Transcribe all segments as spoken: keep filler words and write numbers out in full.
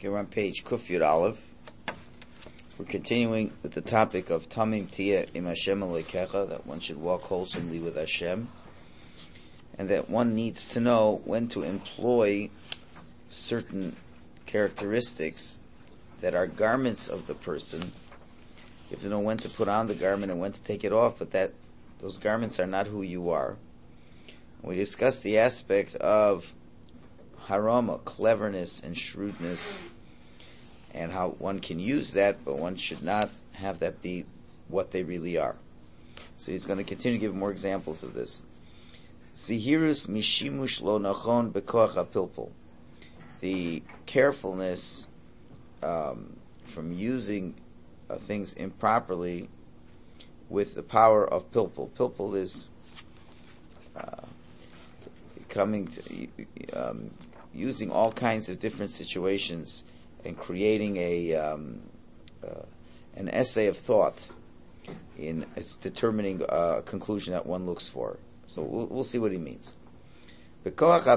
Here we're on page Kuf Yud Aleph. We're continuing with the topic of Tamim Tia Im Hashem Alekecha, that one should walk wholesomely with Hashem, and that one needs to know when to employ certain characteristics that are garments of the person. You have to know when to put on the garment and when to take it off, but that those garments are not who you are. We discussed the aspect of harama, cleverness and shrewdness, and how one can use that, but one should not have that be what they really are. So he's going to continue to give more examples of this. Zihirus mishimush lo nachon bekoach hapilpul. The carefulness um, from using uh, things improperly with the power of pilpul. Pilpul is uh, coming to, um, using all kinds of different situations and creating a um, uh, an essay of thought in it's determining a conclusion that one looks for. So we'll, we'll see what he means. There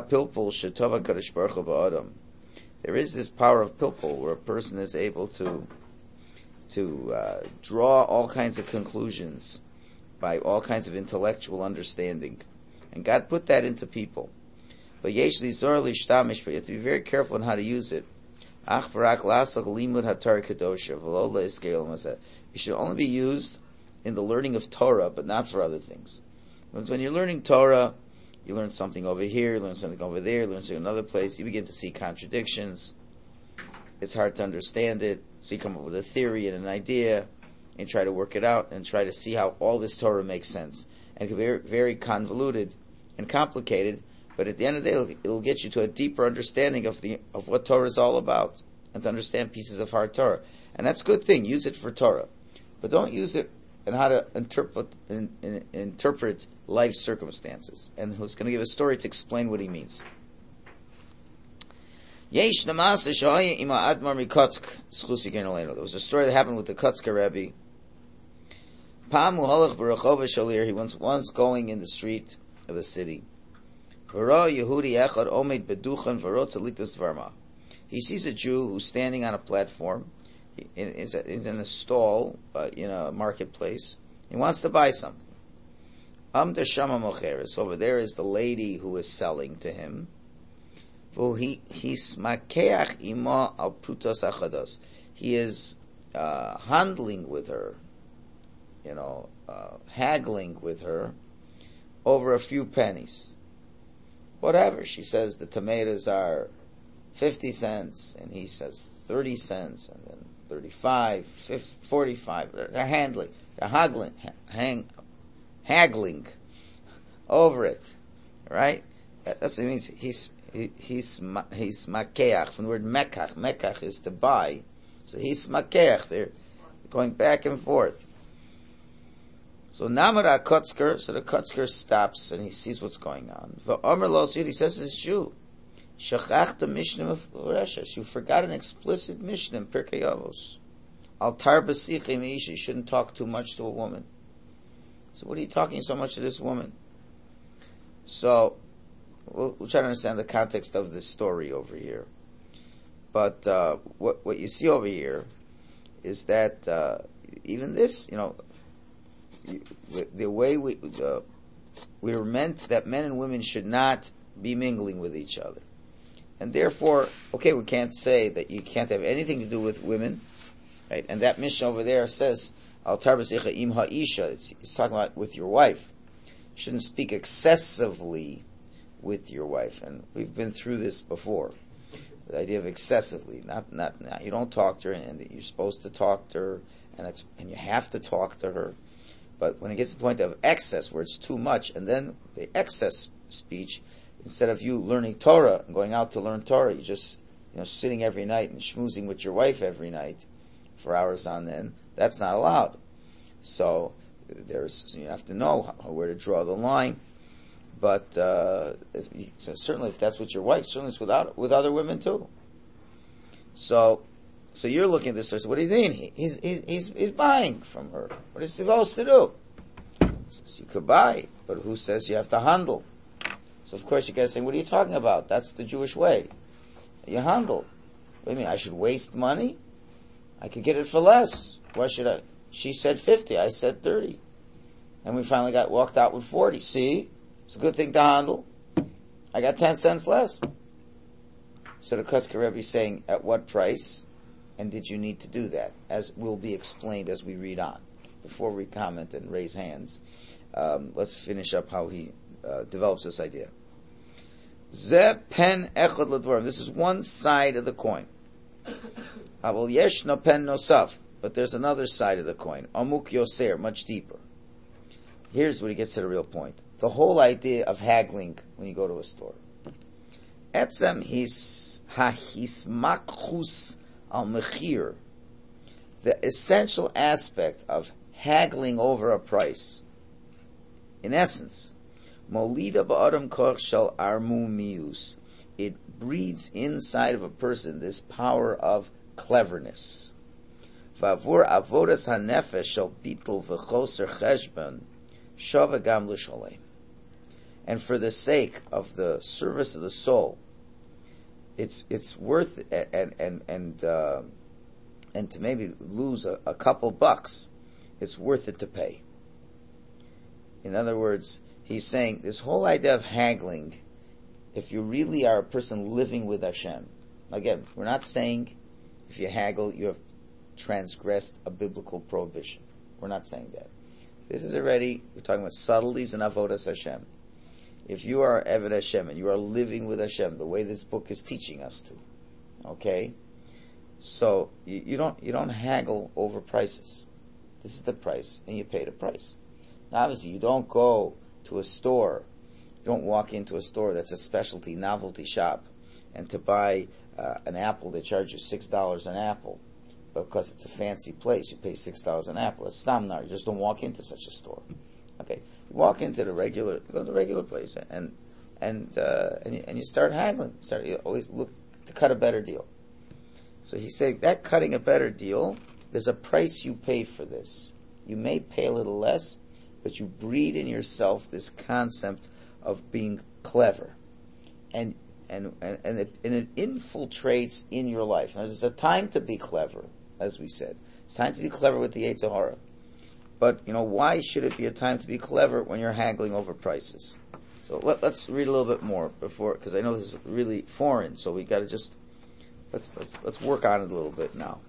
is this power of pilpul where a person is able to to uh, draw all kinds of conclusions by all kinds of intellectual understanding, and God put that into people. But yesh lizor lishtamish, but you have to be very careful on how to use it. It should only be used in the learning of Torah, but not for other things. Because when you're learning Torah, you learn something over here, you learn something over there, you learn something in another place, you begin to see contradictions. It's hard to understand it, so you come up with a theory and an idea, and try to work it out, and try to see how all this Torah makes sense. And it can be very, very convoluted and complicated, but at the end of the day, it'll, it'll get you to a deeper understanding of the of what Torah is all about, and to understand pieces of hard Torah. And that's a good thing. Use it for Torah, but don't use it in how to interpret in, in, interpret life circumstances. And who's going to give a story to explain what he means? There was a story that happened with the Kotzker Rebbe. He was once going in the street of the city. He sees a Jew who's standing on a platform. He's in a stall uh, in a marketplace. He wants to buy something. Over there is the lady who is selling to him. He is uh, handling with her, you know, uh, haggling with her over a few pennies. Whatever. She says the tomatoes are fifty cents, and he says thirty cents, and then thirty-five, fifty, forty-five. They're handling, they're haggling, hang, haggling over it, right? That's what it means. He's he, he's he's makeach from the word mekach. Mekach is to buy, so he's makeach. They're going back and forth. So Namara Kotzker, so the Kotzker stops and he sees what's going on. V'omer lo he says to this Jew, Shachachta Mishnah of Reshes, you forgot an explicit Mishnah in Pirkei Avos. Al tar b'sichei meisha, you shouldn't talk too much to a woman. So what are you talking so much to this woman? So, we'll, we'll try to understand the context of this story over here. But, uh, what, what you see over here is that, uh, even this, you know, the, the way we, uh, we were meant that men and women should not be mingling with each other. And therefore, okay, we can't say that you can't have anything to do with women, right? And that Mishnah over there says, Al tar b'sicha im ha'isha, it's, it's talking about with your wife. You shouldn't speak excessively with your wife. And we've been through this before. The idea of excessively, not, not, not you don't talk to her, and you're supposed to talk to her, and it's, and you have to talk to her. But when it gets to the point of excess, where it's too much, and then the excess speech, instead of you learning Torah and going out to learn Torah, you just, you know, sitting every night and schmoozing with your wife every night for hours on end, that's not allowed. So, there's, you have to know how, where to draw the line. But, uh, so certainly if that's with your wife, certainly it's without, with other women too. So, so you're looking at this, so what do you mean? He, he's, he's, he's, he's buying from her. What is he supposed to do? Says, you could buy, but who says you have to handle? So of course you gotta say, what are you talking about? That's the Jewish way. You handle. What do you mean? I should waste money? I could get it for less. Why should I? She said fifty. I said thirty. And we finally got walked out with forty. See? It's a good thing to handle. I got ten cents less. So the Kotzker Rebbe is saying, at what price? And did you need to do that? As will be explained as we read on. Before we comment and raise hands, um, let's finish up how he uh, develops this idea. Ze pen echad ledvarim. This is one side of the coin. Aval yesh no pen nosaf. But there's another side of the coin. Amuk yoser, much deeper. Here's where he gets to the real point. The whole idea of haggling when you go to a store. Etzem his hahismakhus al mechir. The essential aspect of haggling over a price, in essence, molida ba'adam koch shel armu mius. It breeds inside of a person this power of cleverness. Vavur avodas hanefesh shel bitul v'choser cheshbon shava gam l'shalem. And for the sake of the service of the soul, it's it's worth it, and and and uh, and to maybe lose a, a couple bucks, it's worth it to pay. In other words, he's saying this whole idea of haggling, if you really are a person living with Hashem, again, we're not saying if you haggle, you have transgressed a biblical prohibition. We're not saying that. This is already, we're talking about subtleties and avodas Hashem. If you are Eved Hashem and you are living with Hashem the way this book is teaching us to, okay? So you, you don't you don't haggle over prices. This is the price, and you pay the price. Now, obviously, you don't go to a store. You don't walk into a store that's a specialty novelty shop, and to buy uh, an apple, they charge you six dollars an apple, because it's a fancy place. You pay six dollars an apple. It's stamnar. You just don't walk into such a store. Okay, you walk into the regular, you go to the regular place, and and uh, and, you, and you start haggling. You start you always look to cut a better deal. So he's saying that cutting a better deal, there's a price you pay for this. You may pay a little less, but you breed in yourself this concept of being clever, and and and, and, it, and it infiltrates in your life. Now, there's a time to be clever, as we said. It's time to be clever with the Yetzer Hara. But, you know, why should it be a time to be clever when you're haggling over prices? So let, let's read a little bit more before, because I know this is really foreign, so we got to just, let's, let's let's work on it a little bit now.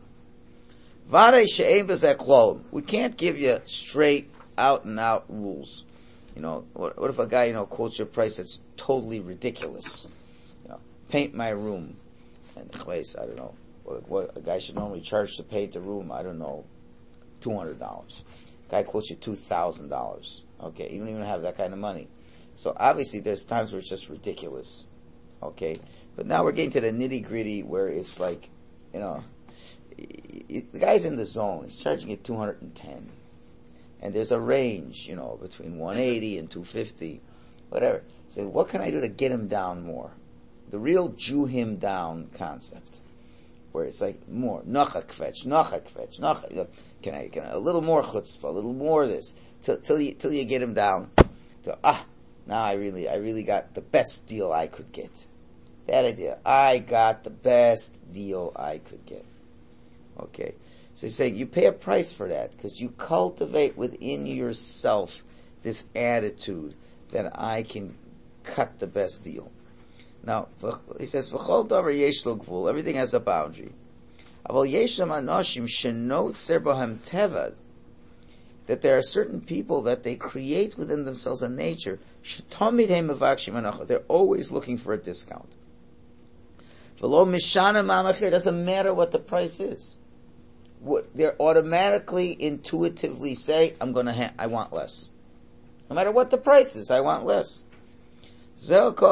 We can't give you straight, out and out rules. You know, what, what if a guy, you know, quotes your price that's totally ridiculous? You know, paint my room. And place, I don't know, what, what a guy should normally charge to paint the room, I don't know, two hundred dollars. Guy quotes you two thousand dollars. Okay, you don't even have that kind of money. So obviously there's times where it's just ridiculous. Okay, but now we're getting to the nitty gritty where it's like, you know, the guy's in the zone. He's charging you two hundred ten, and there's a range, you know, between one eighty and two fifty, whatever. So what can I do to get him down more? The real Jew him down concept, where it's like more nacha kvetch, nacha kvetch, nacha. Can I, can I, a little more chutzpah, a little more of this, till, till you, till you get him down to, ah, now I really, I really got the best deal I could get. That idea. I got the best deal I could get. Okay. So he's saying you pay a price for that, because you cultivate within yourself this attitude that I can cut the best deal. Now, he says, "V'chol davar yesh lo gvul." Everything has a boundary. Aval yeshem anoshim shenotzer bohem tevad. That there are certain people that they create within themselves a nature. Shetamid hem mevakshim anacha. They're always looking for a discount. V'lo mishana mamachir. It doesn't matter what the price is. What they're automatically, intuitively say, "I'm going to. Ha- I want less." No matter what the price is, I want less. This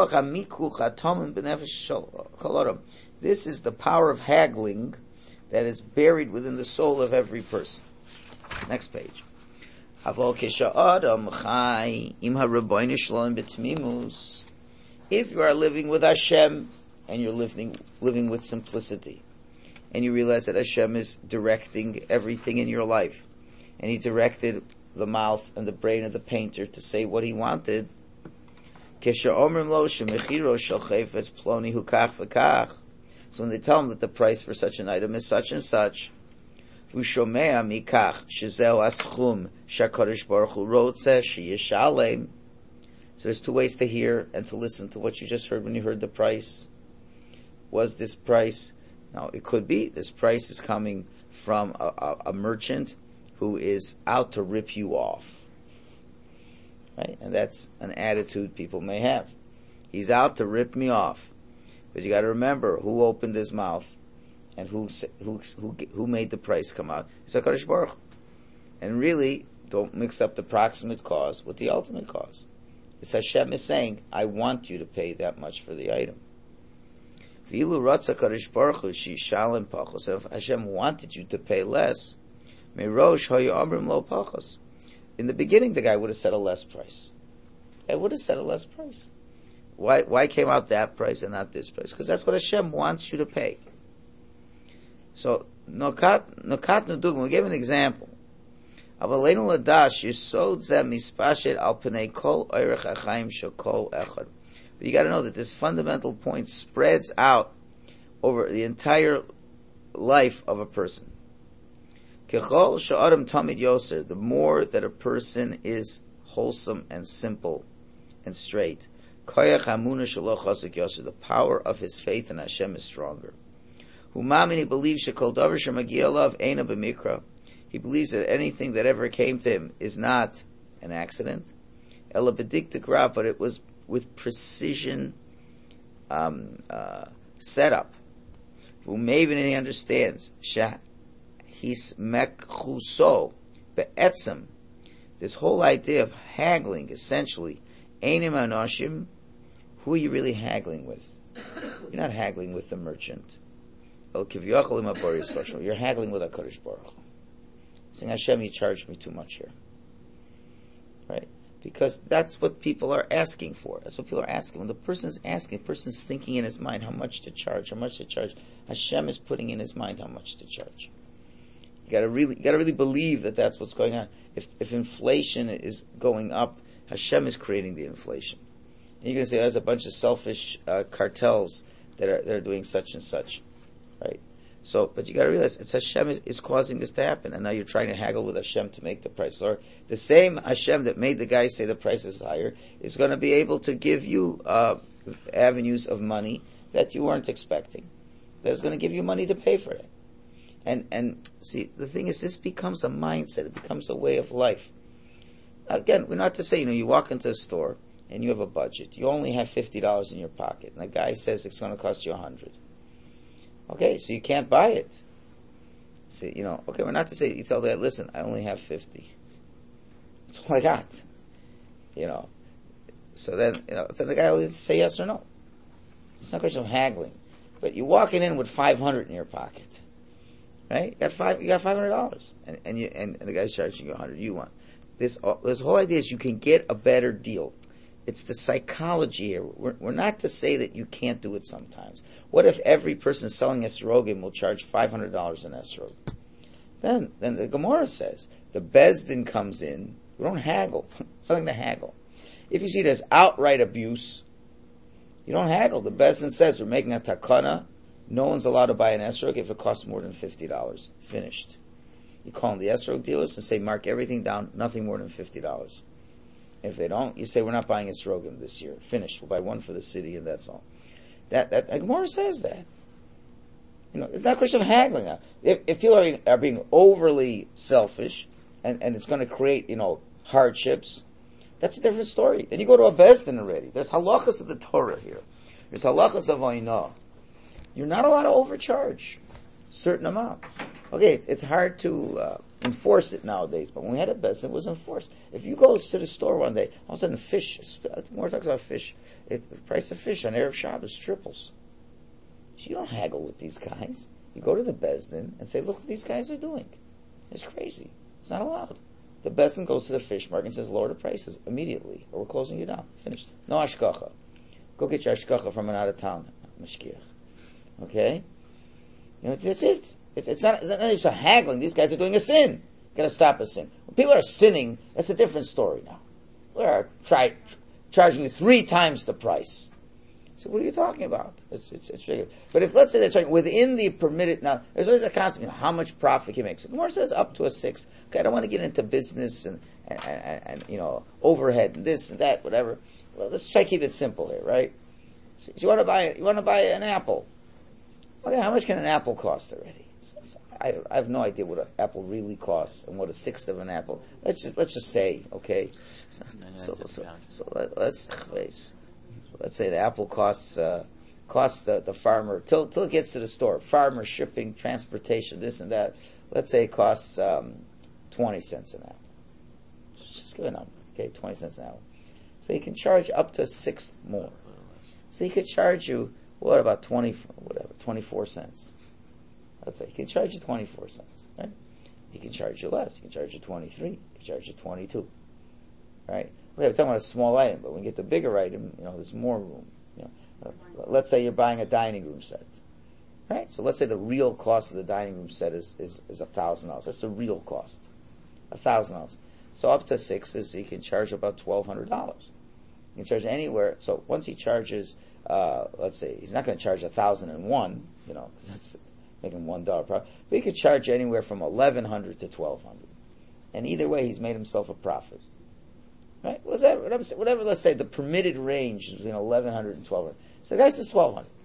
is the power of haggling that is buried within the soul of every person. Next page. If you are living with Hashem and you're living living with simplicity, and you realize that Hashem is directing everything in your life, and He directed the mouth and the brain of the painter to say what he wanted, so So when they tell him that the price for such an item is such and such, v'shomea mikach shezeu aschum shakadosh baruch hu rotze sheyishalem. So there's two ways to hear and to listen to what you just heard when you heard the price. Was this price? Now it could be this price is coming from a, a, a merchant who is out to rip you off. Right? And that's an attitude people may have. He's out to rip me off. But you got to remember who opened his mouth and who who who who made the price come out. It's HaKadosh Baruch Hu. And really, don't mix up the proximate cause with the ultimate cause. It's Hashem is saying, I want you to pay that much for the item. V'ilu ratza HaKadosh Baruch Hu she'ishalem pachos. So if Hashem wanted you to pay less, merosh hayu amrim lo pachos. In the beginning, the guy would have said a less price. I would have said a less price. Why, why came out that price and not this price? Because that's what Hashem wants you to pay. So, nokat, nokat nudugma, we gave an example. Avaleinu ladash yisod zeh mispashet al pnei kol oirech achayim shekol echad. But you gotta know that this fundamental point spreads out over the entire life of a person. Kechol sha'adam tamid yoser, the more that a person is wholesome and simple and straight, koyach hamuna shelo chasik yoser, the power of his faith in Hashem is stronger. Humamini, he believes shekol davar shemagia lav eina b'mikra. He believes that anything that ever came to him is not an accident. Ela b'diktik ra, but it was with precision um, uh, set up. Humavin, he understands shah. His mekchuso be'etzem. This whole idea of haggling, essentially, einim anoshim. Who are you really haggling with? You're not haggling with the merchant. You're haggling with HaKadosh Baruch Hu. Saying, Hashem, you charged me too much here. Right? Because that's what people are asking for. That's what people are asking. When the person's asking, the person's thinking in his mind how much to charge, how much to charge. Hashem is putting in his mind how much to charge. You gotta really, you gotta really believe that that's what's going on. If, if inflation is going up, Hashem is creating the inflation. And you're gonna say, oh, there's a bunch of selfish, uh, cartels that are, that are doing such and such. Right? So, but you gotta realize, it's Hashem is, is causing this to happen, and now you're trying to haggle with Hashem to make the price. Or the same Hashem that made the guy say the price is higher is gonna be able to give you, uh, avenues of money that you weren't expecting. That's gonna give you money to pay for it. And, and, see, the thing is, this becomes a mindset, it becomes a way of life. Again, we're not to say, you know, you walk into a store, and you have a budget, you only have fifty dollars in your pocket, and the guy says it's gonna cost you a hundred. Okay, so you can't buy it. See, you know, okay, we're not to say, you tell the guy, listen, I only have fifty. That's all I got. You know. So then, you know, then the guy will either say yes or no. It's not a question of haggling. But you're walking in with five hundred in your pocket. Right? You got five, you got five hundred dollars. And, and you, and, and the guy's charging you a hundred. You want. This, this whole idea is you can get a better deal. It's the psychology here. We're, we're not to say that you can't do it sometimes. What if every person selling esrogim will charge five hundred dollars an esrog? Then, then the Gemara says, the Bezdin comes in, we don't haggle. Something to haggle. If you see it as outright abuse, you don't haggle. The Bezdin says we're making a takana, no one's allowed to buy an esrog if it costs more than fifty dollars. Finished. You call in the esrog dealers and say, mark everything down, nothing more than fifty dollars. If they don't, you say, we're not buying esrogim this year. Finished. We'll buy one for the city and that's all. That, that, Gemara says that. You know, it's not a question of haggling now. If, if people are being, are being overly selfish, and, and it's going to create, you know, hardships, that's a different story. Then you go to a Bezdin already. There's halachas of the Torah here. There's halachas of Oinah. You're not allowed to overcharge certain amounts. Okay, it's, it's hard to uh, enforce it nowadays, but when we had a Bezdin, it was enforced. If you go to the store one day, all of a sudden fish, more talks about fish, it, the price of fish on Erev Shabbos triples. So you don't haggle with these guys. You go to the Bezdin and say, look what these guys are doing. It's crazy. It's not allowed. The Bezdin goes to the fish market and says, lower the prices immediately, or we're closing you down. Finished. No ashkacha. Go get your ashkacha from an out-of-town mashkiach. Okay? You know, that's it. It's, it's not, it's not just a haggling. These guys are doing a sin. You gotta stop a sin. When people are sinning, that's a different story now. They're try, charging you three times the price. So what are you talking about? It's, it's, it's regular. But if, let's say they're talking within the permitted, now, there's always a concept, you know, how much profit can you make? So the Gemara says up to a six. Okay, I don't want to get into business and, and, and, and, you know, overhead and this and that, whatever. Well, let's try to keep it simple here, right? So you want to buy, you want to buy an apple. Okay, how much can an apple cost already? So, so I, I have no idea what an apple really costs and what a sixth of an apple. Let's just, let's just say, okay. So, so, so, so let, let's, wait. Let's say the apple costs uh, costs the, the farmer till till it gets to the store. Farmer, shipping, transportation, this and that. Let's say it costs um, twenty cents an apple. Just give a number, okay? Twenty cents an apple. So he can charge up to a sixth more. So he could charge you what about twenty, whatever, twenty four cents. Let's say he can charge you twenty four cents, right? He can charge you less. He can charge you twenty three. He can charge you twenty two, right? Okay, we're talking about a small item, but when you get the bigger item, you know, there's more room. You know, uh, let's say you're buying a dining room set, right? So let's say the real cost of the dining room set is is is a thousand dollars. That's the real cost, a thousand dollars. So up to six is you can charge about twelve hundred dollars. You can charge anywhere. So once he charges, uh, let's say he's not going to charge a thousand and one, you know, because that's making one dollar profit. But he could charge anywhere from eleven hundred to twelve hundred, and either way, he's made himself a profit. Right? Whatever, whatever, whatever, let's say the permitted range is between eleven hundred and twelve hundred. So the guy says twelve hundred.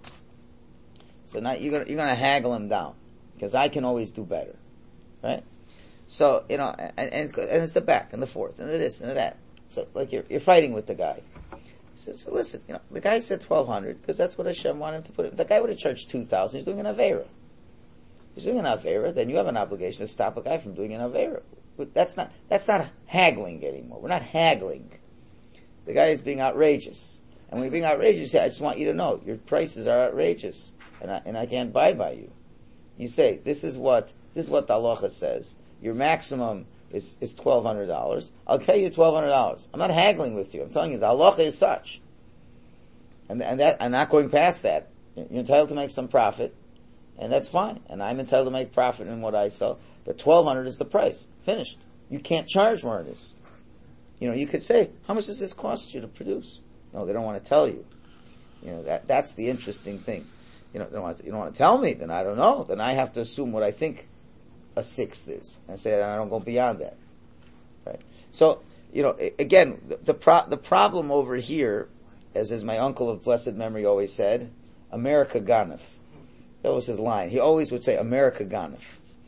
So now you're gonna, you're gonna haggle him down. Because I can always do better. Right? So, you know, and, and, it's, and it's the back, and the forth, and the this, and the that. So, like, you're, you're fighting with the guy. He says, so listen, you know, the guy said twelve hundred, because that's what Hashem wanted him to put it. The guy would have charged two thousand, he's doing an Avera. He's doing an Avera, then you have an obligation to stop a guy from doing an Avera. That's not, that's not haggling anymore. We're not haggling. The guy is being outrageous. And when you're being outrageous, you say, I just want you to know, your prices are outrageous. And I, and I can't buy by you. You say, this is what, this is what the halacha says. Your maximum is, is twelve hundred dollars. I'll pay you twelve hundred dollars. I'm not haggling with you. I'm telling you, the halacha is such. And, and that, I'm not going past that. You're entitled to make some profit. And that's fine. And I'm entitled to make profit in what I sell. But twelve hundred is the price. Finished. You can't charge more of this. You know, you could say, how much does this cost you to produce? No, they don't want to tell you. You know, that, that's the interesting thing. You know, they don't want to, you don't want to tell me, then I don't know. Then I have to assume what I think a sixth is. And say, I don't go beyond that. Right? So, you know, again, the, the, pro- the problem over here, as as my uncle of blessed memory always said, America Ganef. That was his line. He always would say, America Ganef.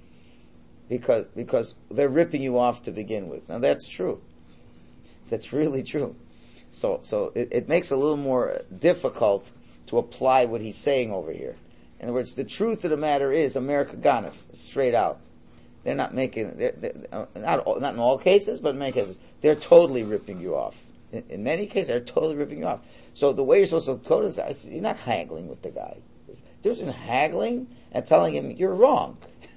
Because, because they're ripping you off to begin with. Now that's true. That's really true. So, so it, it makes it a little more difficult to apply what he's saying over here. In other words, the truth of the matter is America Ganef, straight out. They're not making, they're, they're, not, all, not in all cases, but in many cases, they're totally ripping you off. In, in many cases, they're totally ripping you off. So the way you're supposed to quote this guy is, you're not haggling with the guy. There's been haggling and telling him, you're wrong.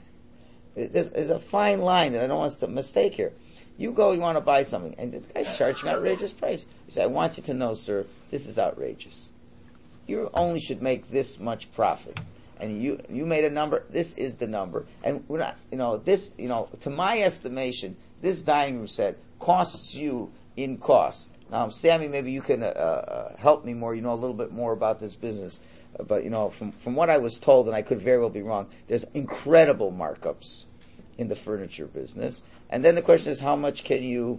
There's, there's a fine line that I don't want us to mistake here. You go, you want to buy something, and the guy's charging an outrageous price. You say, I want you to know, sir, this is outrageous. You only should make this much profit. And you, you made a number, this is the number. And we're not, you know, this, you know, to my estimation, this dining room set costs you in cost. Now, Sammy, maybe you can, uh, uh, help me more, you know a little bit more about this business. But, you know, from, from what I was told, and I could very well be wrong, there's incredible markups in the furniture business. And then the question is, how much can you,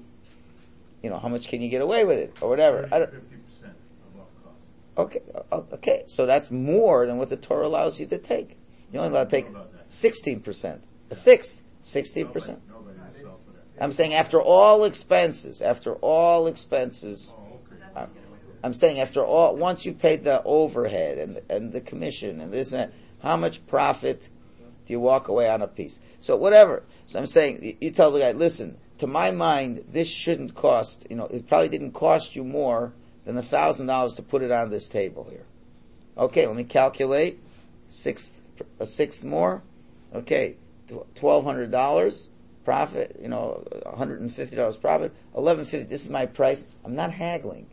you know, how much can you get away with it, or whatever? fifty percent of what costs. Okay, okay. So that's more than what the Torah allows you to take. You're only allowed to take sixteen percent. A sixth. sixteen percent. Nobody, nobody will sell for that. I'm saying after all expenses, after all expenses, Oh, okay. uh, I'm saying after all, once you paid the overhead and the, and the commission and this and that, how much profit do you walk away on a piece? So whatever. So I'm saying, you tell the guy, listen, to my mind, this shouldn't cost, you know, it probably didn't cost you more than a thousand dollars to put it on this table here. Okay, let me calculate. Sixth, a sixth more. Okay, twelve hundred dollars profit, you know, one hundred fifty dollars profit, eleven fifty. This is my price. I'm not haggling.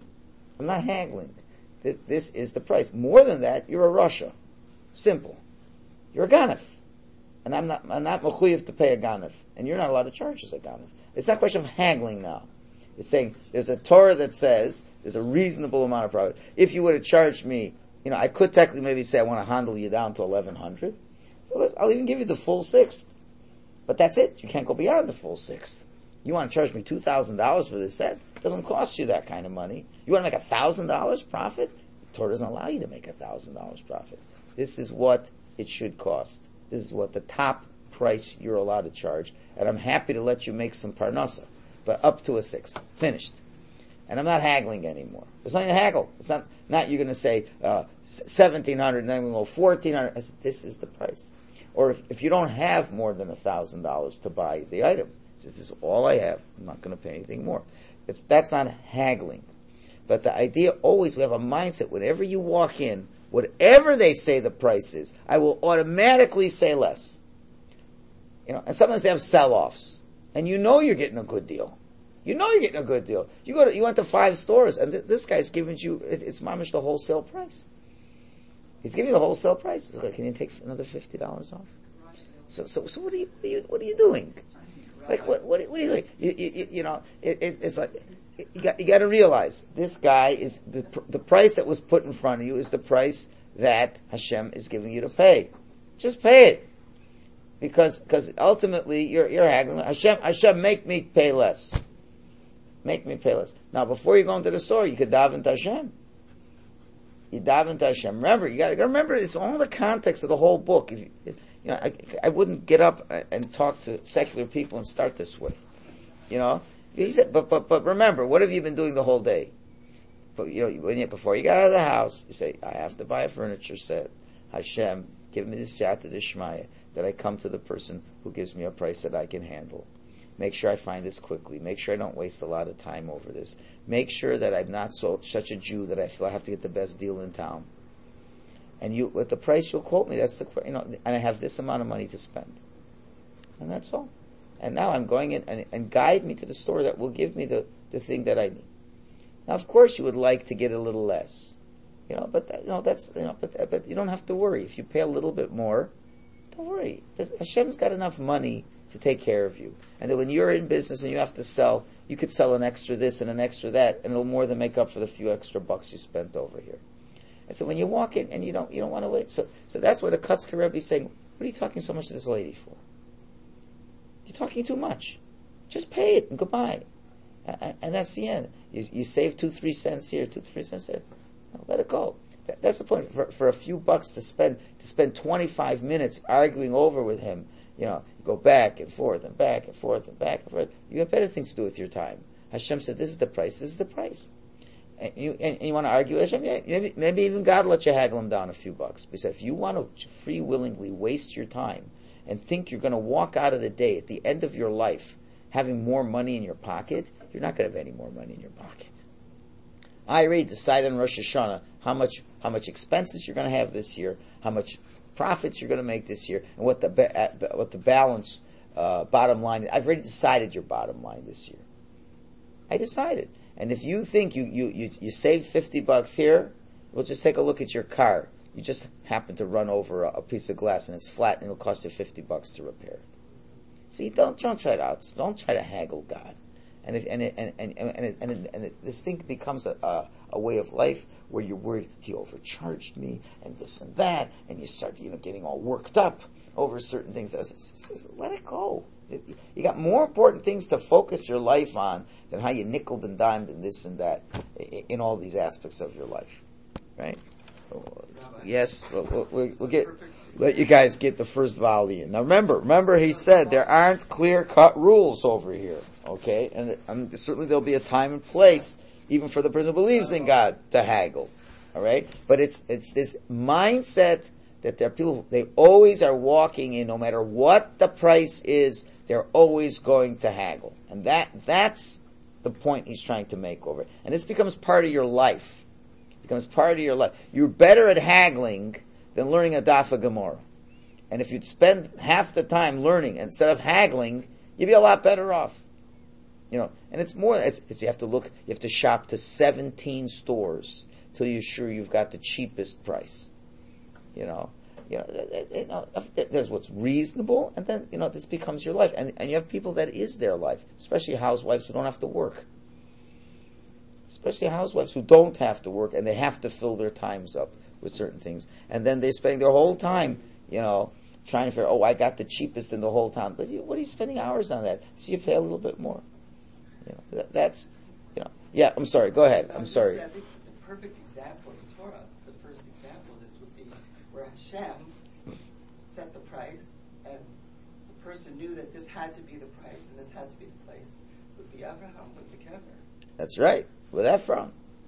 I'm not haggling. This, this is the price. More than that, you're a Russia. Simple. You're a ganef. And I'm not, I'm not mechuyev to pay a ganef. And you're not allowed to charge us a ganef. It's not a question of haggling now. It's saying there's a Torah that says there's a reasonable amount of profit. If you would have charged me, you know, I could technically maybe say I want to handle you down to eleven hundred. So I'll even give you the full sixth. But that's it. You can't go beyond the full sixth. You want to charge me two thousand dollars for this set? It doesn't cost you that kind of money. You want to make one thousand dollars profit? The Torah doesn't allow you to make one thousand dollars profit. This is what it should cost. This is what the top price you're allowed to charge. And I'm happy to let you make some parnasa. But up to a sixth. Finished. And I'm not haggling anymore. There's nothing to haggle. It's not, not you're going to say uh, seventeen hundred and then we'll go fourteen hundred. This is the price. Or if, if you don't have more than one thousand dollars to buy the item, this is all I have. I'm not going to pay anything more. It's, that's not haggling. But the idea always, we have a mindset, whenever you walk in, whatever they say the price is, I will automatically say less. You know, and sometimes they have sell-offs. And you know you're getting a good deal. You know you're getting a good deal. You go to, you went to five stores, and th- this guy's giving you, it, it's mamish the wholesale price. He's giving you the wholesale price. He's like, can you take another fifty dollars off? So, so, so what are you, what are you, what are you doing? Like, what, what, what are you doing? You, you, you know, it, it, it's like, you got, you got to realize, this guy is, the, the price that was put in front of you is the price that Hashem is giving you to pay. Just pay it. Because, because ultimately, you're, you're haggling. Hashem, Hashem, make me pay less. Make me pay less. Now, before you go into the store, you could daven to Hashem. You daven to Hashem. Remember, you gotta remember, it's all the context of the whole book. If you, you know, I, I wouldn't get up and talk to secular people and start this way. You know? He said, but, but, but remember, what have you been doing the whole day? But, you know, when you, before you got out of the house, you say, I have to buy a furniture set. Hashem, give me the siyata d'shmaya, that I come to the person who gives me a price that I can handle. Make sure I find this quickly. Make sure I don't waste a lot of time over this. Make sure that I'm not so such a Jew that I feel I have to get the best deal in town. And you, with the price you'll quote me, that's the, you know, and I have this amount of money to spend. And that's all. And now I'm going in and, and guide me to the store that will give me the, the thing that I need. Now, of course, you would like to get a little less, you know, but that, you know that's you know, but but you don't have to worry if you pay a little bit more. Don't worry. Hashem's got enough money to take care of you, and that when you're in business and you have to sell, you could sell an extra this and an extra that, and it'll more than make up for the few extra bucks you spent over here. And so when you walk in and you don't you don't want to wait, so so that's where the Kotzker Rebbe is saying, what are you talking so much to this lady for? You're talking too much. Just pay it and goodbye. And, and that's the end. You, you save two, three cents here, two, three cents there. No, let it go. That, that's the point. For, for a few bucks to spend, to spend twenty-five minutes arguing over with him, you know, you go back and forth and back and forth and back and forth. You have better things to do with your time. Hashem said, this is the price, this is the price. And you, and, and you want to argue with Hashem? Yeah, maybe, maybe even God will let you haggle him down a few bucks. Because if you want to free willingly waste your time and think you're going to walk out of the day at the end of your life having more money in your pocket, you're not going to have any more money in your pocket. I already decided on Rosh Hashanah how much how much expenses you're going to have this year, how much profits you're going to make this year, and what the ba- what the balance uh, bottom line. I've already decided your bottom line this year. I decided, and if you think you you you, you save fifty bucks here, well, just take a look at your car. You just happen to run over a, a piece of glass and it's flat, and it'll cost you fifty bucks to repair it. See, don't don't try to out, don't try to haggle God. And if, and, it, and and and and, and, it, and it, this thing becomes a, a a way of life where you're worried he overcharged me and this and that, and you start you know getting all worked up over certain things. Let it go. You got more important things to focus your life on than how you nickeled and dimed and this and that in all these aspects of your life, right? Yes, we'll, we'll, we'll get. Let you guys get the first volley in. Now remember, remember he said there aren't clear-cut rules over here, okay? And, and certainly there'll be a time and place, even for the person who believes in God, to haggle, alright? But it's, it's this mindset that there are people, they always are walking in, no matter what the price is, they're always going to haggle. And that, that's the point he's trying to make over it. And this becomes part of your life. It becomes part of your life. You're better at haggling than learning a daf of Gemara. And if you'd spend half the time learning instead of haggling, you'd be a lot better off. You know, and it's more, it's, it's you have to look, you have to shop to seventeen stores till you're sure you've got the cheapest price. You know, you know, you know, there's what's reasonable, and then, you know, this becomes your life. And, and you have people that is their life, especially housewives who don't have to work. especially housewives who don't have to work and they have to fill their times up with certain things. And then they spend their whole time, you know, trying to figure, oh, I got the cheapest in the whole town. But you, what are you spending hours on that? So you pay a little bit more. You know, that, that's, you know, yeah, I'm sorry, go ahead. I'm sorry. I think the perfect example in Torah, the first example of this would be where Hashem set the price and the person knew that this had to be the price and this had to be the place, would be Abraham with the kever. That's right, with Ephron.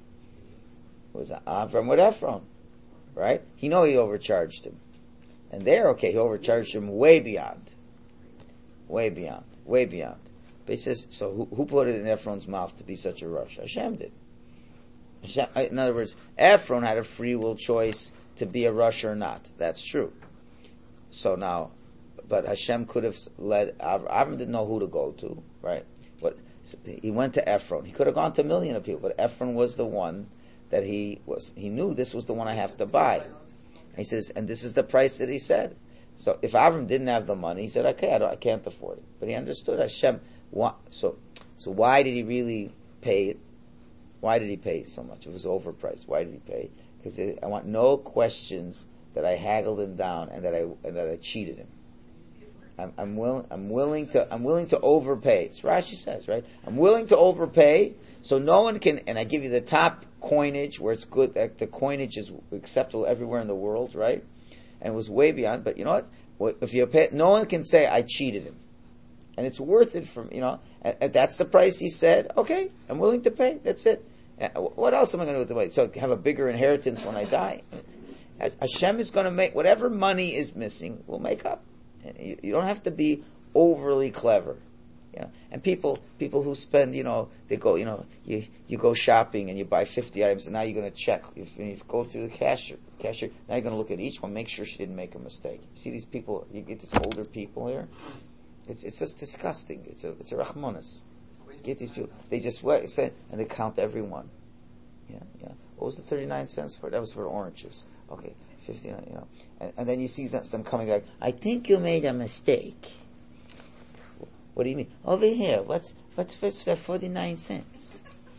It was Avram with Ephron, right? He know he overcharged him. And there, okay, he overcharged him way beyond. Way beyond. Way beyond. But he says, so who, who put it in Ephron's mouth to be such a rush? Hashem did. Hashem, in other words, Ephron had a free will choice to be a rush or not. That's true. So now, but Hashem could have led, Avram didn't know who to go to, right? But he went to Ephron. He could have gone to a million of people, but Ephron was the one that he was, he knew this was the one I have to buy. And he says, and this is the price that he said. So if Avram didn't have the money, he said, okay, I, don't, I can't afford it. But he understood Hashem. So, so why did he really pay it? Why did he pay so much? It was overpriced. Why did he pay? Because I want no questions that I haggled him down and that I and that I cheated him. I'm, I'm willing. I'm willing to. I'm willing to overpay. It's Rashi says, right? I'm willing to overpay, so no one can. And I give you the top coinage where it's good. Like the coinage is acceptable everywhere in the world, right? And it was way beyond. But you know what? If you pay, no one can say I cheated him, and it's worth it for you know. And, and that's the price he said. Okay, I'm willing to pay. That's it. What else am I going to do with the money? So have a bigger inheritance when I die? Hashem is going to make whatever money is missing. We'll make up. You, you don't have to be overly clever, you know. And people, people who spend, you know, they go, you know, you you go shopping and you buy fifty items, and now you're going to check. If you go through the cashier, cashier, now you're going to look at each one, make sure she didn't make a mistake. You see these people, you get these older people here. It's it's just disgusting. It's a it's a rachmanis. Get these people, they just wait, and they count every one. Yeah, yeah. What was the thirty-nine cents for? That was for oranges. Okay, fifty-nine, you know. And, and then you see them coming back, I think you made a mistake. What do you mean? Over here, what's, what's for forty-nine cents?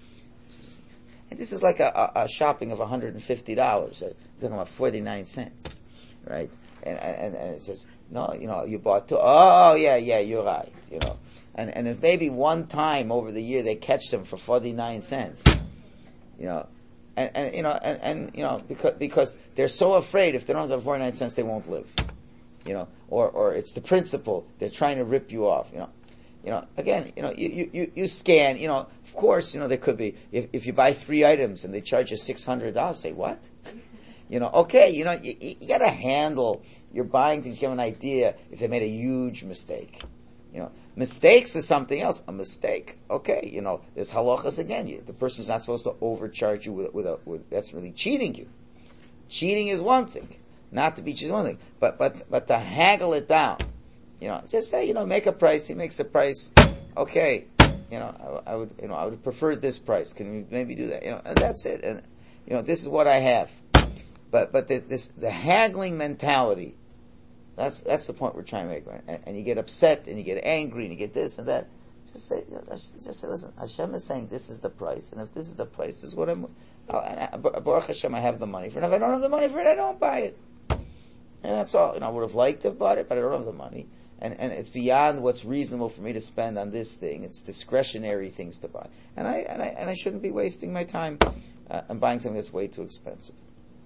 And this is like a, a, a shopping of one hundred fifty dollars. They're talking about forty-nine cents, right? And, and, and it says, no, you know, you bought two. Oh, yeah, yeah, you're right, you know. And, and if maybe one time over the year they catch them for forty-nine cents, you know, and, and you know, and, and, you know, because, because they're so afraid if they don't have forty-nine cents they won't live, you know, or, or it's the principle, they're trying to rip you off, you know. You know, again, you know, you, you, you scan, you know, of course, you know, there could be, if, if you buy three items and they charge you six hundred dollars, say, what? You know, okay, you know, you, you gotta handle, you're buying to give an idea if they made a huge mistake, you know. Mistakes is something else. A mistake, okay, you know, there's halachas again. You, the person's not supposed to overcharge you with, with a, with, that's really cheating you. Cheating is one thing. Not to be cheating is one thing. But, but, but to haggle it down, you know, just say, you know, make a price, he makes a price, okay, you know, I, I would, you know, I would prefer this price. Can we maybe do that? You know, and that's it. And, you know, this is what I have. But, but this, this, the haggling mentality, That's that's the point we're trying to make, right? And, and you get upset, and you get angry, and you get this and that. Just say, just say, listen. Hashem is saying this is the price, and if this is the price, this is what I'm. I, Baruch Hashem, I have the money for it. If I don't have the money for it, I don't buy it. And that's all. You know, I would have liked to have bought it, but I don't have the money, and and it's beyond what's reasonable for me to spend on this thing. It's discretionary things to buy, and I and I and I shouldn't be wasting my time uh, on buying something that's way too expensive.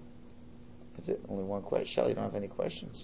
That's it. Only one question. Shelley, you don't have any questions?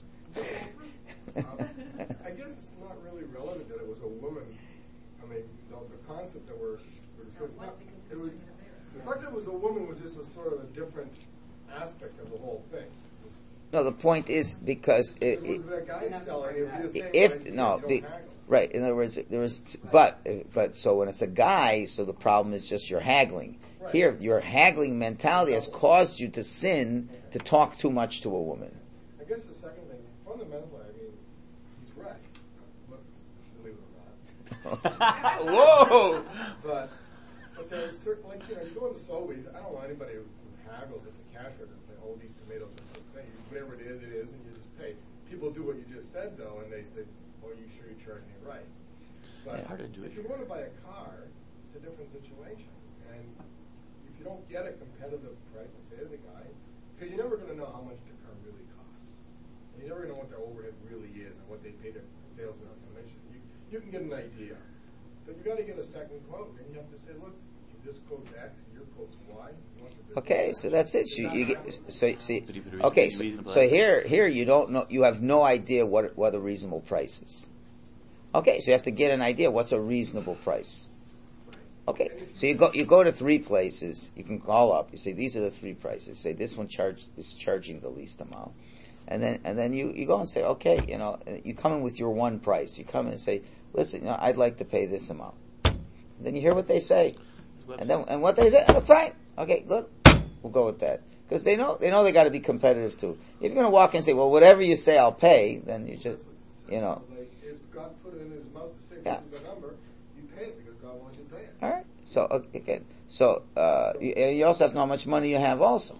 um, I guess it's not really relevant that it was a woman. I mean, the, the concept that we're, we're so it's not, it was, the fact that it was a woman was just a sort of a different aspect of the whole thing. It was, no, the point is because it, it was it, a guy selling. It would be the same if way, no, the, the, right. In other words, there was, but but so when it's a guy, so the problem is just you're haggling. Right. Here, your haggling mentality has caused you to sin to talk too much to a woman. I guess the second thing, fundamentally, I mean, he's right. But, believe it or not. Whoa! But, but there's certain, like, you know, you go into Sobeys, I don't want anybody who haggles at the cash register and say, oh, these tomatoes are so great. Whatever it is, it is, and you just pay. People do what you just said, though, and they say, well, you sure you're charging it right. But yeah, hard to do if it. you're going to buy a car, it's a different situation. And if you don't get a competitive price and say to the guy, because you're never going to know how much the car really costs. And you never know what their overhead really is and what they pay their salesman commission. You, you can get an idea. But you got to get a second quote, and you have to say, look, this quote's X, your quote's Y. You want the Okay, so that's it. So you get so see. Did he put a Okay, reasonable- so, so here here you don't know. You have no idea what what a reasonable price is. Okay, so you have to get an idea what's a reasonable price. Okay, so you go you go to three places. You can call up. You say these are the three prices. Say this one charge is charging the least amount, and then and then you, you go and say okay, you know, you come in with your one price. You come in and say, listen, you know, I'd like to pay this amount. And then you hear what they say, and then and what they say, oh, fine, okay, good, we'll go with that because they know they know they got to be competitive too. If you're going to walk in and say, well, whatever you say, I'll pay, then you just, you know. Like if God put it in his mouth to say Yeah. this is the number, you pay it because God wants you to pay it. All right. So again, so uh, you, you also have to know how much money you have. Also,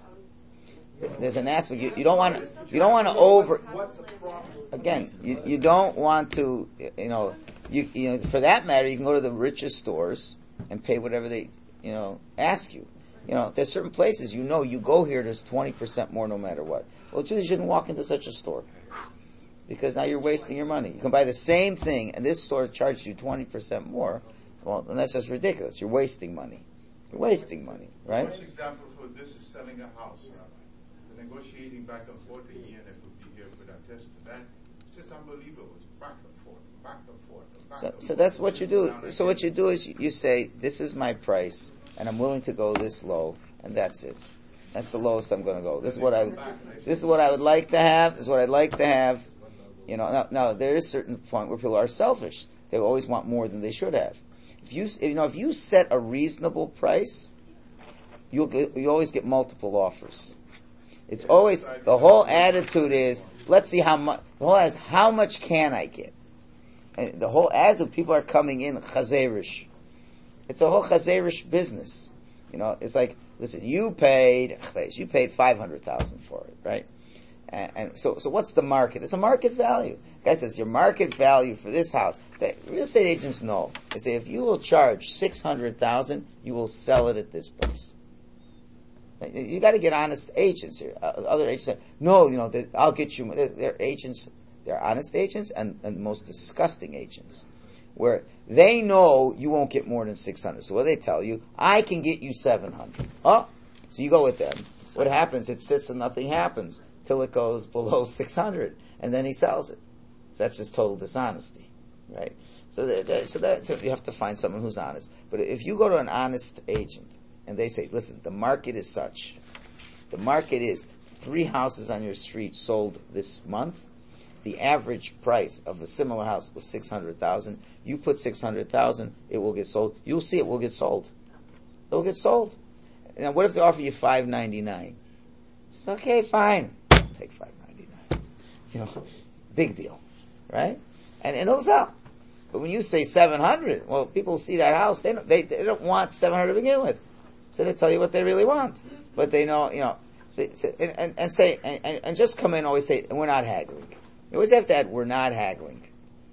there's an aspect you, you don't want to you don't want to over. What's a proper Again, you, you don't want to you know you you know for that matter you can go to the richest stores and pay whatever they you know ask you. You know there's certain places you know you go here there's twenty percent more no matter what. Well, you shouldn't walk into such a store because now you're wasting your money. You can buy the same thing and this store charges you twenty percent more. Well, then that's just ridiculous. You're wasting money. You're wasting money, right? First example for this is selling a house, Rabbi. The negotiating back and forth, a year and it would be here for that test to that. It's just unbelievable. It's back and forth, back and forth, and back So, and so forth. that's what you do. Down So again. what you do is you, you say, this is my price, and I'm willing to go this low, and that's it. That's the lowest I'm going to go. This is what I, this is what I would like to have. This is what I'd like to have. You know, now, now there is a certain point where people are selfish. They always want more than they should have. If you, you know, if you set a reasonable price, you'll get, you always get multiple offers. It's always, the whole attitude is, let's see how much, the whole is, how much can I get? And the whole attitude, people are coming in chazerish. It's a whole chazerish business. You know, it's like, listen, you paid, you paid five hundred thousand for it, right? And, and so, so what's the market? It's a market value. The guy says your market value for this house. The real estate agents know. They say if you will charge six hundred thousand, you will sell it at this price. You got to get honest agents here. Uh, other agents say, no, you know, they, I'll get you. They're, they're agents. They're honest agents and, and the most disgusting agents, where they know you won't get more than six hundred. So what they tell you, I can get you seven hundred. Oh, so you go with them. What happens? It sits and nothing happens till it goes below six hundred, and then he sells it. So that's just total dishonesty, right? So that, that, so that so you have to find someone who's honest. But if you go to an honest agent and they say, listen, the market is such, the market is three houses on your street sold this month. The average price of a similar house was six hundred thousand. You put six hundred thousand, it will get sold. You'll see it will get sold. It will get sold. Now, what if they offer you five ninety nine? It's okay, fine. Take five ninety nine. You know, big deal, right? And, and it'll sell. But when you say seven hundred, well, people see that house. They don't, they, they don't want seven hundred to begin with, so they tell you what they really want. But they know, you know, say, say, and, and, and say, and, and just come in and always say, we're not haggling. You always have to add, we're not haggling.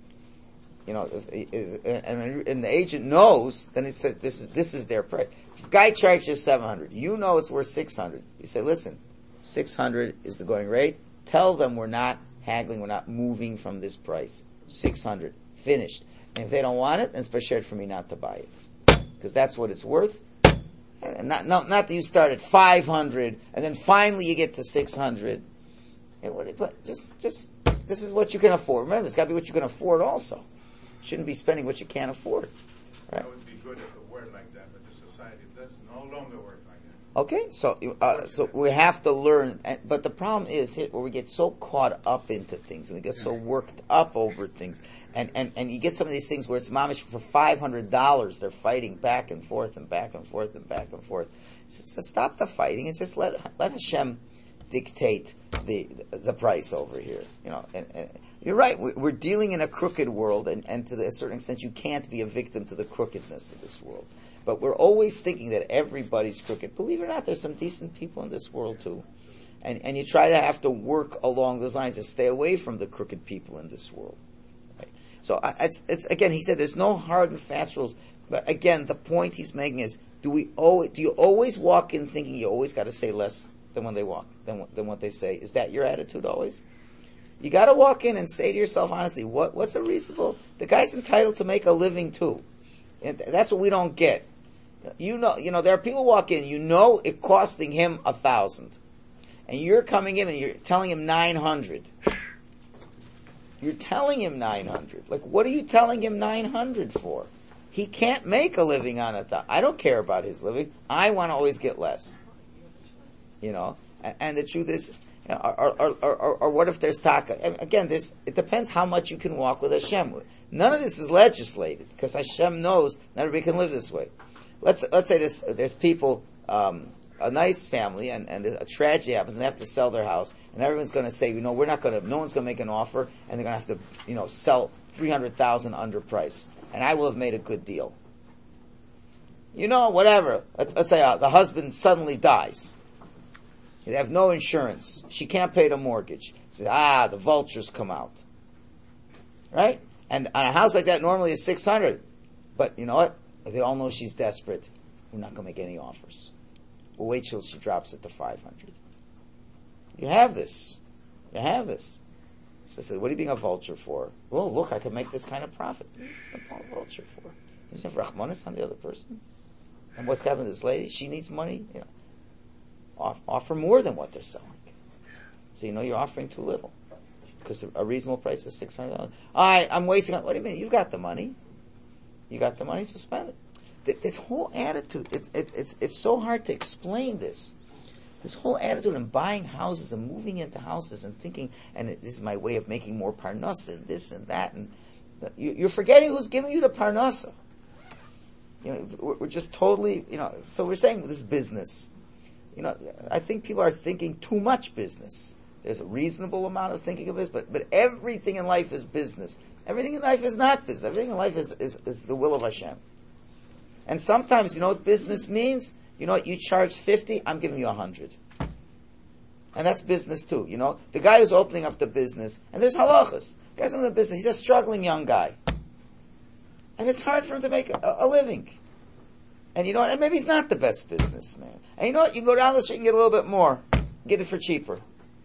You know, if, if, and, and the agent knows, then he said, this is, this is their price. If the guy charges seven hundred. You know it's worth six hundred. You say, listen, six hundred is the going rate. Tell them we're not haggling, we're not moving from this price. six hundred. Finished. And if they don't want it, then it's b'sheret for me not to buy it. Because that's what it's worth. And not, not, not that you start at five hundred, and then finally you get to six hundred. And what, just, just, this is what you can afford. Remember, it's got to be what you can afford also. You shouldn't be spending what you can't afford. Right? That would be good if it were like that, but the society does no longer work like that. Okay, so uh, so we have to learn, and, but the problem is here where we get so caught up into things, and we get so worked up over things, and, and, and you get some of these things where it's mamish for five hundred dollars, they're fighting back and forth and back and forth and back and forth. So, so stop the fighting and just let let Hashem dictate the the price over here. You know, and, and you're right. We're dealing in a crooked world, and, and to a certain extent, you can't be a victim to the crookedness of this world. But we're always thinking that everybody's crooked. Believe it or not, there's some decent people in this world too. And and you try to have to work along those lines and stay away from the crooked people in this world. Right? So I, it's, it's again, he said there's no hard and fast rules. But again, the point he's making is Do we always, do you always walk in thinking you always got to say less than when they walk, than, than what they say? Is that your attitude always? You got to walk in and say to yourself honestly, what, what's a reasonable, the guy's entitled to make a living too. And that's what we don't get. You know, you know, there are people who walk in, you know it costing him a thousand. And you're coming in and you're telling him nine hundred. You're telling him nine hundred. Like, what are you telling him nine hundred for? He can't make a living on it. I don't care about his living. I want to always get less. You know, and, and the truth is, you know, or, or, or, or, or what if there's taka? And again, this, it depends how much you can walk with Hashem. None of this is legislated, because Hashem knows not everybody can live this way. Let's, let's say this, there's people, um, a nice family, and, and a tragedy happens, and they have to sell their house, and everyone's going to say, you know, we're not going to, no one's going to make an offer, and they're going to have to, you know, sell three hundred thousand under price, and I will have made a good deal. You know, whatever. Let's, let's say uh, the husband suddenly dies. They have no insurance. She can't pay the mortgage. Says, ah, the vultures come out. Right? And on a house like that normally is six hundred. But you know what? They all know she's desperate. We're not going to make any offers. We'll wait till she drops it to five hundred. You have this. You have this. So I said, what are you being a vulture for? Oh, look, I can make this kind of profit. What am I a vulture for? There's no Rahmanis on the other person. And what's happening to this lady? She needs money. You know, off, offer more than what they're selling. So you know you're offering too little. Because a reasonable price is six hundred dollars. I, I'm wasting on, what do you mean? You've got the money. You got the money, so spend it. This whole attitude, it's, it's, it's, it's so hard to explain this. This whole attitude in buying houses and moving into houses and thinking, and it, this is my way of making more parnasa and this and that, and you, you're forgetting who's giving you the parnasa. You know, we're, we're just totally, you know, so we're saying this business. You know, I think people are thinking too much business. There's a reasonable amount of thinking of this, but, but everything in life is business. Everything in life is not business. Everything in life is, is, is the will of Hashem. And sometimes, you know what business means? You know what, you charge fifty, I'm giving you a hundred. And that's business too, you know. The guy who's opening up the business, and there's halachas. The guy's opening the business, he's a struggling young guy. And it's hard for him to make a, a living. And you know what, and maybe he's not the best businessman. And you know what, you can go down the street and get a little bit more. Get it for cheaper.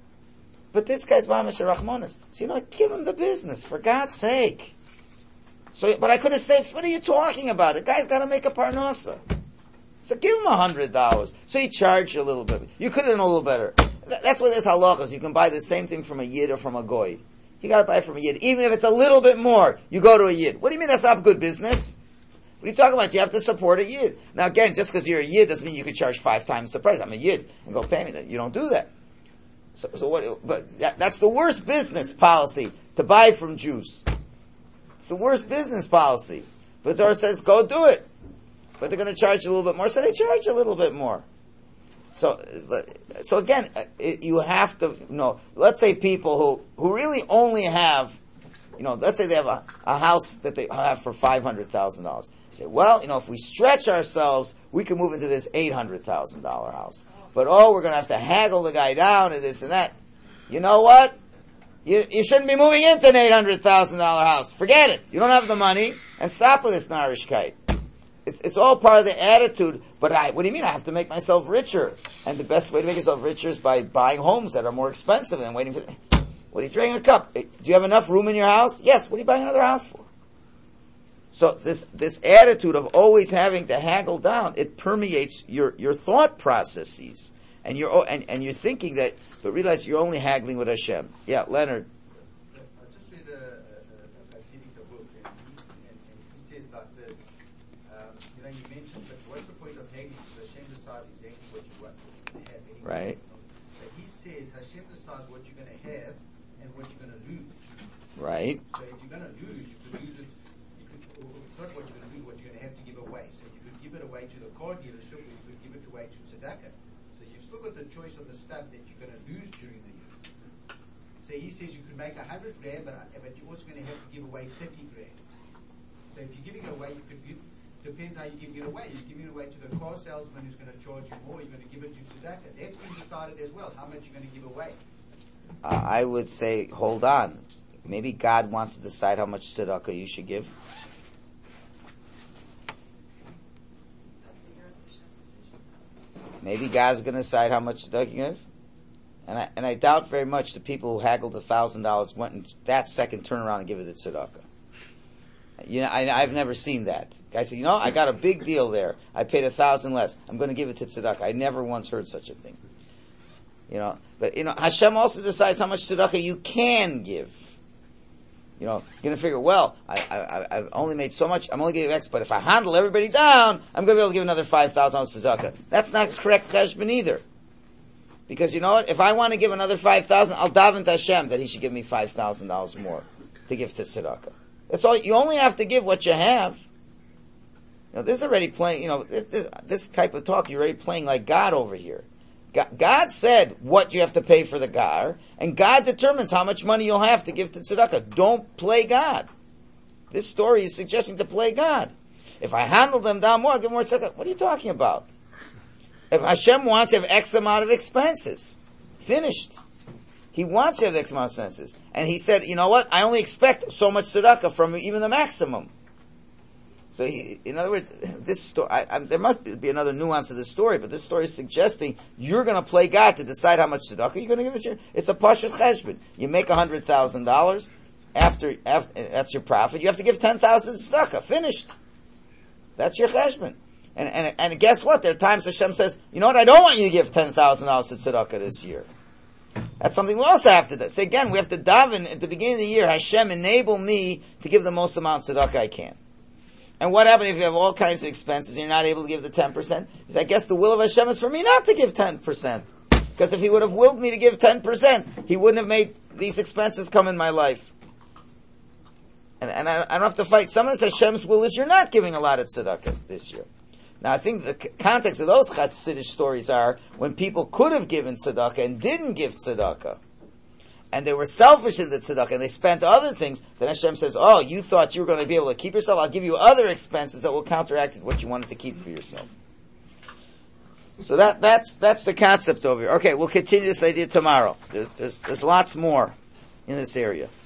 But this guy's mamash rachmanis. So you know what, give him the business, for God's sake. So, but I could have said, what are you talking about? The guy's got to make a parnasa. So give him a hundred dollars. So he charged you a little bit. You could have done a little better. That's why there's halachas. You can buy the same thing from a yid or from a goy. You got to buy it from a yid, even if it's a little bit more. You go to a yid. What do you mean that's not good business? What are you talking about? You have to support a yid. Now again, just because you're a yid doesn't mean you could charge five times the price. I'm a yid and go pay me that. You don't do that. So, so what? But that, that's the worst business policy to buy from Jews. It's the worst business policy. But the Torah says, go do it. But they're going to charge you a little bit more, so they charge you a little bit more. So, so again, it, you have to, you know, let's say people who, who really only have, you know, let's say they have a, a house that they have for five hundred thousand dollars. You say, well, you know, if we stretch ourselves, we can move into this eight hundred thousand dollars house. But oh, we're going to have to haggle the guy down and this and that. You know what? You, you shouldn't be moving into an eight hundred thousand dollars house. Forget it. You don't have the money, and stop with this narishkeit. It's, it's all part of the attitude, but I, what do you mean I have to make myself richer? And the best way to make yourself richer is by buying homes that are more expensive than waiting for, what are you drinking a cup? Do you have enough room in your house? Yes, what are you buying another house for? So this, this attitude of always having to haggle down, it permeates your, your thought processes. And you're, and, and you're thinking that, but realize you're only haggling with Hashem. Yeah, Leonard. I just read a, a, a Hasidic book, and he, and, and he says like this. Um, you know, you mentioned, but what's the point of haggling? Because Hashem decides exactly what you want to have. Anyway. Right. So he says Hashem decides what you're going to have and what you're going to lose. Right. So if you're going to lose, you could lose it. You could, it's not what you're going to lose, what you're going to have to give away. So you could give it away to the car dealership, or you could give it away to tzedakah. So you've still got the choice of the stuff that you're going to lose during the year. So he says you could make a hundred grand, but, but you're also going to have to give away thirty grand. So if you're giving it away, you could give, depends how you're giving it away. You're giving it away to the car salesman who's going to charge you more, you're going to give it to tzedakah. That's been decided as well, how much you're going to give away. Uh, I would say, hold on. Maybe God wants to decide how much tzedakah you should give. maybe God's going to decide how much tzedakah you give. And I, and I doubt very much the people who haggled a thousand dollars went and that second turn around and give it to tzedakah. You know, I, I've never seen that. Guy said, you know, I got a big deal there. I paid a thousand less. I'm going to give it to tzedakah. I never once heard such a thing. You know, but you know, Hashem also decides how much tzedakah you can give. You know, you're going to figure, well, I, I, I've only made so much, I'm only giving X, but if I handle everybody down, I'm going to be able to give another five thousand dollars tzedakah. That's not correct cheshbon either. Because you know what? If I want to give another five thousand dollars, I'll daven to Hashem that He should give me five thousand dollars more to give to tzedakah. That's all. You only have to give what you have. You know, this is already playing, you know, this, this, this type of talk, you're already playing like God over here. God said what you have to pay for the gar, and God determines how much money you'll have to give to tzedakah. Don't play God. This story is suggesting to play God. If I handle them down more, I'll give more tzedakah. What are you talking about? If Hashem wants to have X amount of expenses, finished. He wants to have X amount of expenses. And He said, you know what? I only expect so much tzedakah from even the maximum. So, he, in other words, this story, I, I, there must be another nuance of this story, but this story is suggesting you're going to play God to decide how much tzedakah you're going to give this year. It's a pashut cheshbon. You make a hundred thousand dollars after, after that's your profit. You have to give ten thousand tzedakah. Finished. That's your cheshbon. And and and guess what? There are times Hashem says, you know what? I don't want you to give ten thousand dollars to tzedakah this year. That's something we also have to do. So again, we have to daven at the beginning of the year. Hashem, enable me to give the most amount of tzedakah I can. And what happens if you have all kinds of expenses and you're not able to give the ten percent? He said, I guess the will of Hashem is for me not to give ten percent. Because if He would have willed me to give ten percent, He wouldn't have made these expenses come in my life. And, and I, I don't have to fight. Someone says Hashem's will is you're not giving a lot of tzedakah this year. Now I think the c- context of those Chassidish stories are when people could have given tzedakah and didn't give tzedakah. And they were selfish in the tzedakah, and they spent other things, then Hashem says, oh, you thought you were going to be able to keep yourself, I'll give you other expenses that will counteract what you wanted to keep for yourself. So that, that's, that's the concept over here. Okay, we'll continue this idea tomorrow. There's, there's, there's lots more in this area.